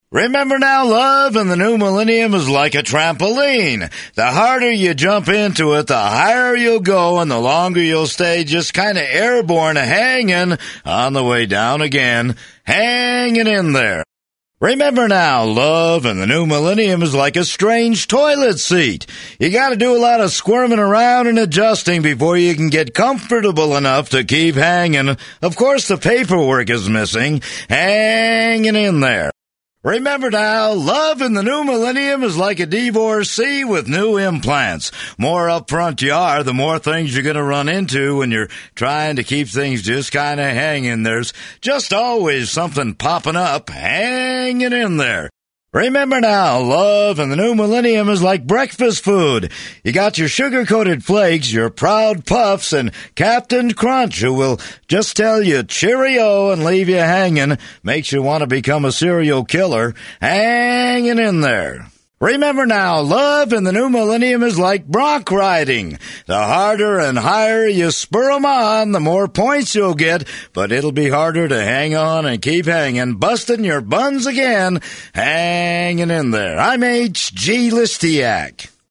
Remember now, love in the new millennium is like a trampoline. The harder you jump into it, the higher you'll go, and the longer you'll stay just kind of airborne, hanging on the way down again, hanging in there. Remember now, love in the new millennium is like a strange toilet seat. You gotta do a lot of squirming around and adjusting before you can get comfortable enough to keep hanging. Of course, the paperwork is missing, hanging in there. Remember now, love in the new millennium is like a divorcee with new implants. More upfront you are, the more things you're going to run into when you're trying to keep things just kind of hanging. There's just always something popping up, hanging in there. Remember now, love in the new millennium is like breakfast food. You got your sugar-coated flakes, your Proud Puffs, and Captain Crunch, who will just tell you cheerio and leave you hanging. Makes you want to become a serial killer, hanging in there. Remember now, love in the new millennium is like bronc riding. The harder and higher you spur 'em on, the more points you'll get, but it'll be harder to hang on and keep hanging, busting your buns again, hanging in there. I'm H.G. Listiak.